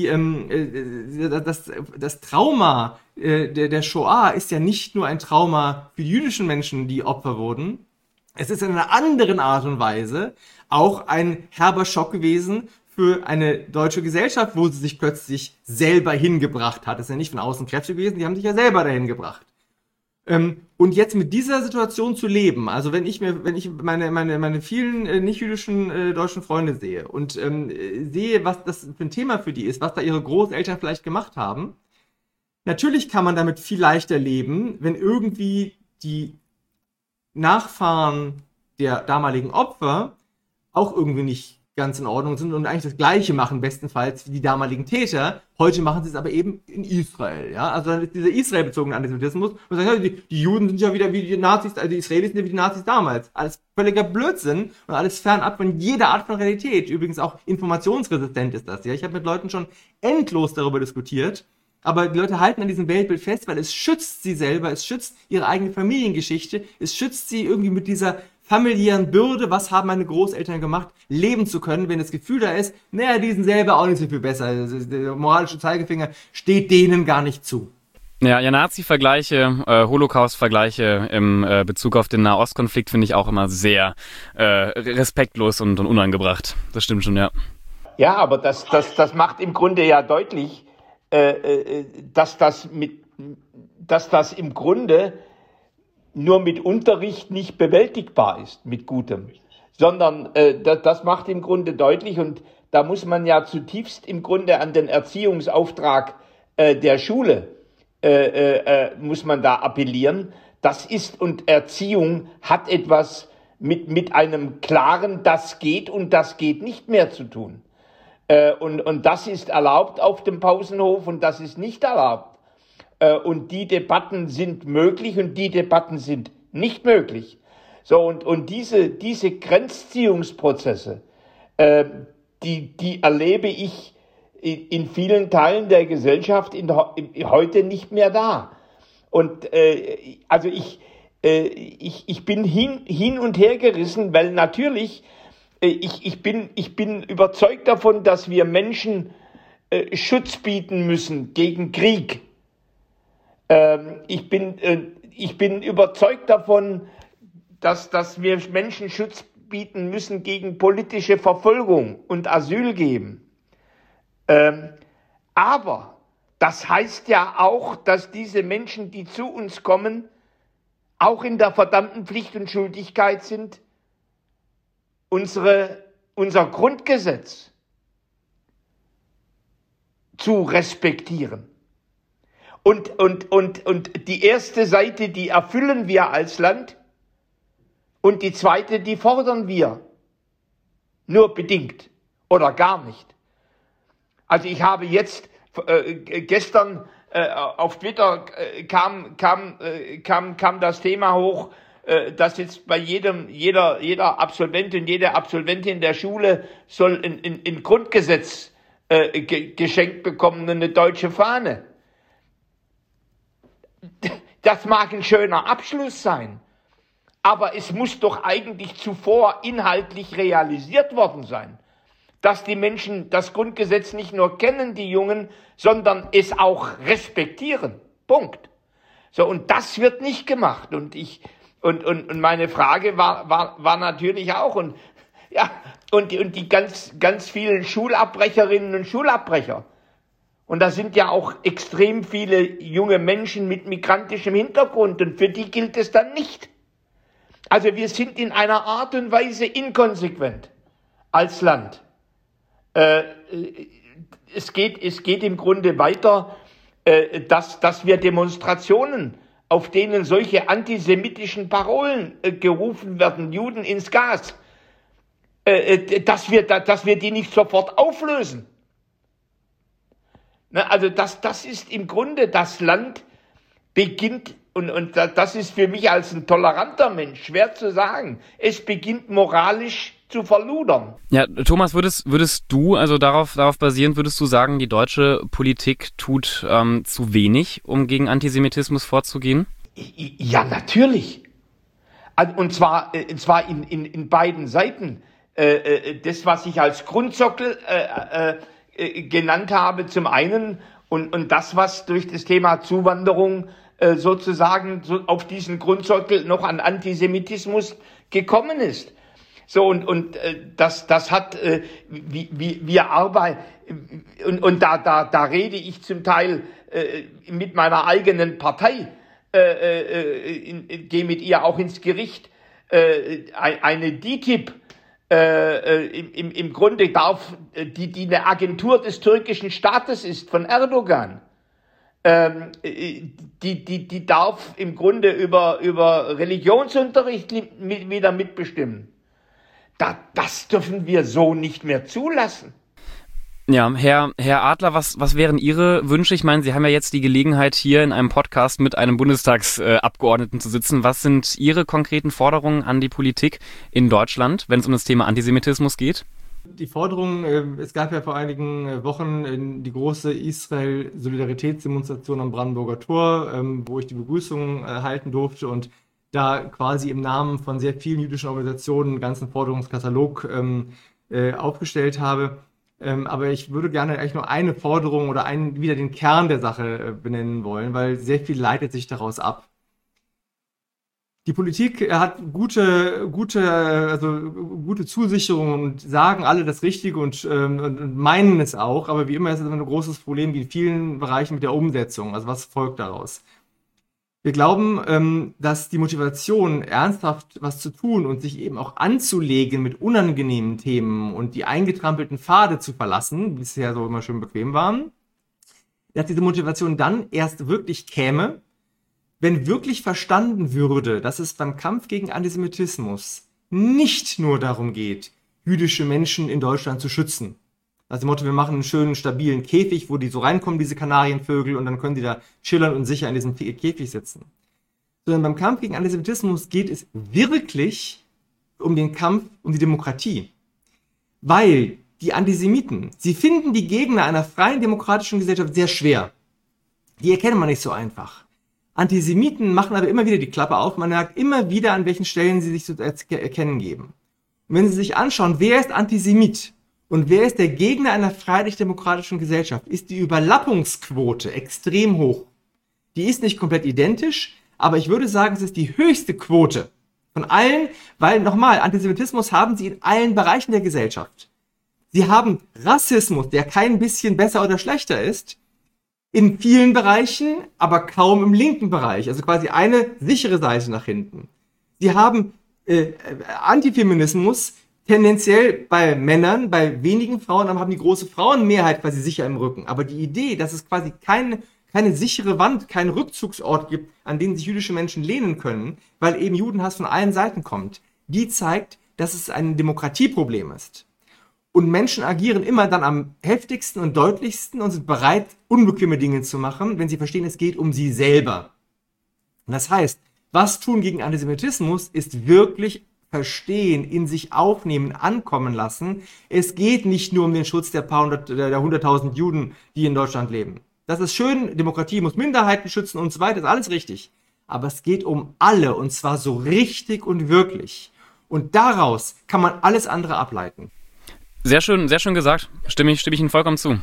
das Trauma der Shoah ist ja nicht nur ein Trauma für die jüdischen Menschen, die Opfer wurden. Es ist in einer anderen Art und Weise auch ein herber Schock gewesen für eine deutsche Gesellschaft, wo sie sich plötzlich selber hingebracht hat. Das ist ja nicht von außen Kräfte gewesen, die haben sich ja selber dahin gebracht. Und jetzt mit dieser Situation zu leben, also wenn ich meine vielen nicht-jüdischen deutschen Freunde sehe und sehe, was das für ein Thema für die ist, was da ihre Großeltern vielleicht gemacht haben, natürlich kann man damit viel leichter leben, wenn irgendwie die Nachfahren der damaligen Opfer auch irgendwie nicht ganz in Ordnung sind und eigentlich das Gleiche machen, bestenfalls wie die damaligen Täter. Heute machen sie es aber eben in Israel. Ja? Also dann ist dieser israelbezogene Antisemitismus und sagen, die Juden sind ja wieder wie die Nazis, also die Israelis sind ja wie die Nazis damals. Alles völliger Blödsinn und alles fernab von jeder Art von Realität. Übrigens auch informationsresistent ist das. Ja? Ich habe mit Leuten schon endlos darüber diskutiert, aber die Leute halten an diesem Weltbild fest, weil es schützt sie selber, es schützt ihre eigene Familiengeschichte, es schützt sie irgendwie mit dieser familiären Bürde, was haben meine Großeltern gemacht, leben zu können, wenn das Gefühl da ist, naja, die sind selber auch nicht so viel besser. Der moralische Zeigefinger steht denen gar nicht zu. Ja, Nazi-Vergleiche, Holocaust-Vergleiche im Bezug auf den Nahostkonflikt finde ich auch immer sehr respektlos und unangebracht. Das stimmt schon, ja. Ja, aber das macht im Grunde ja deutlich, dass das im Grunde nur mit Unterricht nicht bewältigbar ist, mit Gutem, sondern das macht im Grunde deutlich, und da muss man ja zutiefst im Grunde an den Erziehungsauftrag der Schule, muss man da appellieren. Das ist, und Erziehung hat etwas mit einem klaren, das geht und das geht nicht mehr zu tun. Und das ist erlaubt auf dem Pausenhof und das ist nicht erlaubt. Und die Debatten sind möglich und die Debatten sind nicht möglich. So, und diese Grenzziehungsprozesse, die erlebe ich in vielen Teilen der Gesellschaft heute nicht mehr da. Und also ich bin hin und her gerissen, weil natürlich ich bin überzeugt davon, dass wir Menschen Schutz bieten müssen gegen Krieg. Ich bin überzeugt davon, dass wir Menschen Schutz bieten müssen gegen politische Verfolgung und Asyl geben. Aber Das heißt ja auch, dass diese Menschen, die zu uns kommen, auch in der verdammten Pflicht und Schuldigkeit sind, unser Grundgesetz zu respektieren. Und die erste Seite, die erfüllen wir als Land, und die zweite, die fordern wir. Nur bedingt oder gar nicht. Also ich habe jetzt gestern auf Twitter kam das Thema hoch, dass jetzt bei jeder Absolvent und jede Absolventin der Schule soll ein Grundgesetz geschenkt bekommen, eine deutsche Fahne. Das mag ein schöner Abschluss sein, aber es muss doch eigentlich zuvor inhaltlich realisiert worden sein, dass die Menschen das Grundgesetz nicht nur kennen, die Jungen, sondern es auch respektieren. Punkt. So, und das wird nicht gemacht. Und meine Frage war natürlich auch, und die ganz vielen Schulabbrecherinnen und Schulabbrecher. Und da sind ja auch extrem viele junge Menschen mit migrantischem Hintergrund, und für die gilt es dann nicht. Also wir sind in einer Art und Weise inkonsequent als Land. Es geht im Grunde weiter, dass wir Demonstrationen, auf denen solche antisemitischen Parolen gerufen werden, Juden ins Gas, dass wir die nicht sofort auflösen. Also das ist im Grunde, das Land beginnt, und das ist für mich als ein toleranter Mensch schwer zu sagen, es beginnt moralisch zu verludern. Ja, Thomas, würdest du, also darauf basierend, würdest du sagen, die deutsche Politik tut zu wenig, um gegen Antisemitismus vorzugehen? Ja, natürlich. Und zwar in beiden Seiten. Das, was ich als Grundsockel genannt habe, zum einen, und das, was durch das Thema Zuwanderung sozusagen so auf diesen Grundsockel noch an Antisemitismus gekommen ist. So, und das hat, wir arbeiten, und da rede ich zum Teil mit meiner eigenen Partei, gehe mit ihr auch ins Gericht, eine DİTİB, im Grunde die eine Agentur des türkischen Staates ist, von Erdogan, die darf im Grunde über Religionsunterricht wieder mitbestimmen. Das dürfen wir so nicht mehr zulassen. Ja, Herr Adler, was wären Ihre Wünsche? Ich meine, Sie haben ja jetzt die Gelegenheit, hier in einem Podcast mit einem Bundestagsabgeordneten zu sitzen. Was sind Ihre konkreten Forderungen an die Politik in Deutschland, wenn es um das Thema Antisemitismus geht? Die Forderung, es gab ja vor einigen Wochen die große Israel-Solidaritätsdemonstration am Brandenburger Tor, wo ich die Begrüßung halten durfte und da quasi im Namen von sehr vielen jüdischen Organisationen einen ganzen Forderungskatalog aufgestellt habe. Aber ich würde gerne eigentlich nur eine Forderung oder wieder den Kern der Sache benennen wollen, weil sehr viel leitet sich daraus ab. Die Politik hat gute Zusicherungen und sagen alle das Richtige und meinen es auch, aber wie immer ist es ein großes Problem wie in vielen Bereichen mit der Umsetzung. Also was folgt daraus? Wir glauben, dass die Motivation, ernsthaft was zu tun und sich eben auch anzulegen mit unangenehmen Themen und die eingetrampelten Pfade zu verlassen, die bisher so immer schön bequem waren, dass diese Motivation dann erst wirklich käme, wenn wirklich verstanden würde, dass es beim Kampf gegen Antisemitismus nicht nur darum geht, jüdische Menschen in Deutschland zu schützen. Also dem Motto, wir machen einen schönen, stabilen Käfig, wo die so reinkommen, diese Kanarienvögel, und dann können die da chillern und sicher in diesem Käfig sitzen. Sondern beim Kampf gegen Antisemitismus geht es wirklich um den Kampf um die Demokratie. Weil die Antisemiten, sie finden die Gegner einer freien demokratischen Gesellschaft sehr schwer. Die erkennen man nicht so einfach. Antisemiten machen aber immer wieder die Klappe auf, man merkt immer wieder, an welchen Stellen sie sich zu erkennen geben. Und wenn Sie sich anschauen, wer ist Antisemit? Und wer ist der Gegner einer freiheitlich-demokratischen Gesellschaft? Ist die Überlappungsquote extrem hoch. Die ist nicht komplett identisch, aber ich würde sagen, es ist die höchste Quote von allen, weil nochmal, Antisemitismus haben Sie in allen Bereichen der Gesellschaft. Sie haben Rassismus, der kein bisschen besser oder schlechter ist, in vielen Bereichen, aber kaum im linken Bereich. Also quasi eine sichere Seite nach hinten. Sie haben Antifeminismus tendenziell bei Männern, bei wenigen Frauen, aber haben die große Frauenmehrheit quasi sicher im Rücken. Aber die Idee, dass es quasi keine sichere Wand, keinen Rückzugsort gibt, an den sich jüdische Menschen lehnen können, weil eben Judenhass von allen Seiten kommt, die zeigt, dass es ein Demokratieproblem ist. Und Menschen agieren immer dann am heftigsten und deutlichsten und sind bereit, unbequeme Dinge zu machen, wenn sie verstehen, es geht um sie selber. Und das heißt, was tun gegen Antisemitismus ist wirklich verstehen, in sich aufnehmen, ankommen lassen. Es geht nicht nur um den Schutz der 100.000 Juden, die in Deutschland leben. Das ist schön, Demokratie muss Minderheiten schützen und so weiter, ist alles richtig. Aber es geht um alle und zwar so richtig und wirklich. Und daraus kann man alles andere ableiten. Sehr schön gesagt. Stimme ich Ihnen vollkommen zu.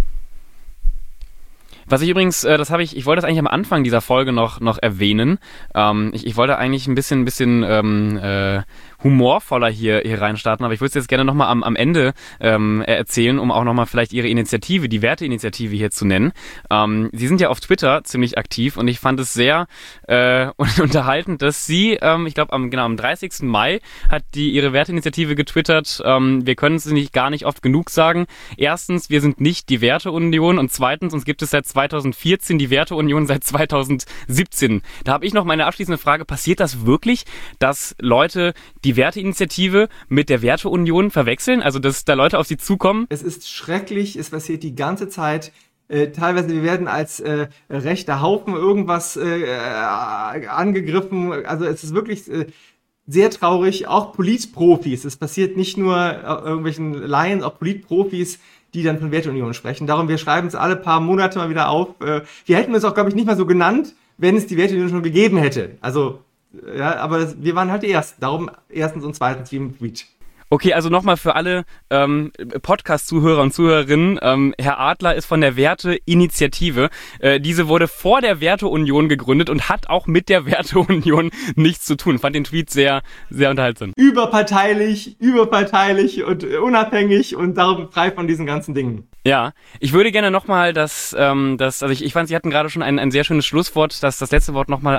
Was ich übrigens, ich wollte das eigentlich am Anfang dieser Folge noch erwähnen. Ich wollte eigentlich ein bisschen humorvoller hier reinstarten, aber ich würde es jetzt gerne nochmal am Ende erzählen, um auch nochmal vielleicht Ihre Initiative, die Werteinitiative hier zu nennen. Sie sind ja auf Twitter ziemlich aktiv und ich fand es sehr unterhaltend, dass Sie, ich glaube am 30. Mai hat Ihre Werteinitiative getwittert, wir können es gar nicht oft genug sagen. Erstens, wir sind nicht die Werteunion und zweitens, uns gibt es seit 2014 die Werteunion seit 2017. Da habe ich noch meine abschließende Frage, passiert das wirklich, dass Leute die Werteinitiative mit der Werteunion verwechseln? Also, dass da Leute auf sie zukommen? Es ist schrecklich, es passiert die ganze Zeit. Teilweise, wir werden als rechter Haufen irgendwas angegriffen. Also, es ist wirklich sehr traurig. Auch Politprofis. Es passiert nicht nur irgendwelchen Laien, auch Politprofis, die dann von Werteunion sprechen. Darum, wir schreiben es alle paar Monate mal wieder auf. Wir hätten es auch, glaube ich, nicht mal so genannt, wenn es die Werteunion schon gegeben hätte. Also, ja, aber wir waren halt die Ersten. Darum erstens und zweitens wie im Tweet. Okay, also nochmal für alle Podcast-Zuhörer und Zuhörerinnen, Herr Adler ist von der Werteinitiative. Diese wurde vor der Werteunion gegründet und hat auch mit der Werteunion nichts zu tun. Fand den Tweet sehr, sehr unterhaltsam. Überparteilich und unabhängig und darum frei von diesen ganzen Dingen. Ja, ich würde gerne nochmal also ich fand, Sie hatten gerade schon ein sehr schönes Schlusswort, das letzte Wort nochmal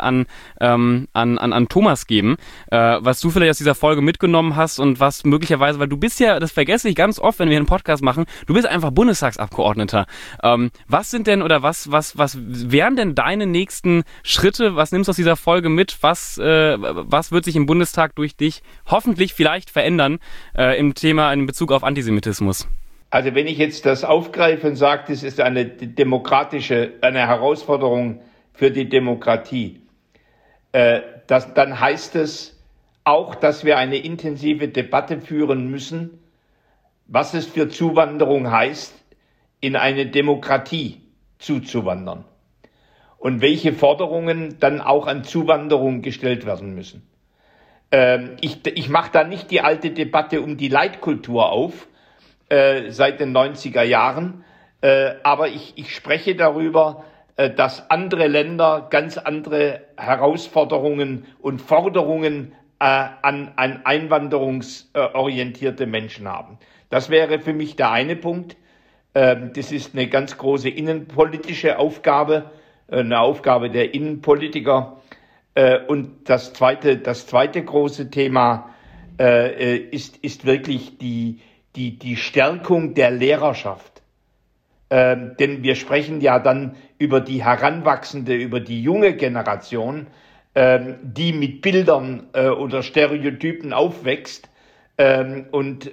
an Thomas geben, was du vielleicht aus dieser Folge mitgenommen hast und was möglicherweise, weil du bist ja, das vergesse ich ganz oft, wenn wir einen Podcast machen, du bist einfach Bundestagsabgeordneter. Was sind denn oder was wären denn deine nächsten Schritte? Was nimmst du aus dieser Folge mit? Was wird sich im Bundestag durch dich hoffentlich vielleicht verändern im Thema in Bezug auf Antisemitismus? Also wenn ich jetzt das aufgreife und sage, das ist eine Herausforderung für die Demokratie, dann heißt es auch, dass wir eine intensive Debatte führen müssen, was es für Zuwanderung heißt, in eine Demokratie zuzuwandern und welche Forderungen dann auch an Zuwanderung gestellt werden müssen. Ich mache da nicht die alte Debatte um die Leitkultur auf, seit den 90er Jahren. Aber ich spreche darüber, dass andere Länder ganz andere Herausforderungen und Forderungen an einwanderungsorientierte Menschen haben. Das wäre für mich der eine Punkt. Das ist eine ganz große innenpolitische Aufgabe, eine Aufgabe der Innenpolitiker. Und das zweite große Thema ist wirklich die Stärkung der Lehrerschaft. Denn wir sprechen ja dann über die heranwachsende, über die junge Generation, die mit Bildern oder Stereotypen aufwächst und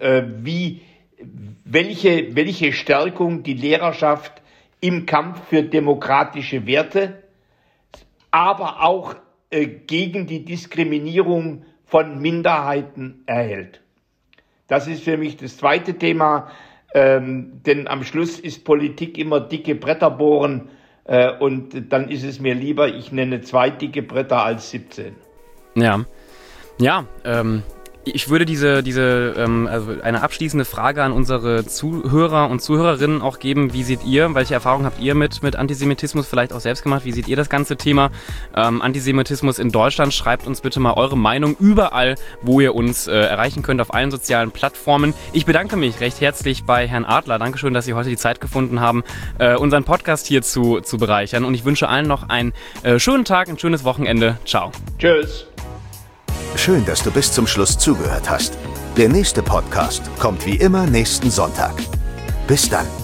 welche Stärkung die Lehrerschaft im Kampf für demokratische Werte, aber auch gegen die Diskriminierung von Minderheiten erhält. Das ist für mich das zweite Thema, denn am Schluss ist Politik immer dicke Bretter bohren und dann ist es mir lieber, ich nenne 2 dicke Bretter als 17. Ja, Ich würde also eine abschließende Frage an unsere Zuhörer und Zuhörerinnen auch geben. Wie seht ihr, welche Erfahrungen habt ihr mit Antisemitismus vielleicht auch selbst gemacht? Wie seht ihr das ganze Thema Antisemitismus in Deutschland? Schreibt uns bitte mal eure Meinung überall, wo ihr uns erreichen könnt, auf allen sozialen Plattformen. Ich bedanke mich recht herzlich bei Herrn Adler. Dankeschön, dass Sie heute die Zeit gefunden haben, unseren Podcast hier zu bereichern. Und ich wünsche allen noch einen schönen Tag, ein schönes Wochenende. Ciao. Tschüss. Schön, dass du bis zum Schluss zugehört hast. Der nächste Podcast kommt wie immer nächsten Sonntag. Bis dann.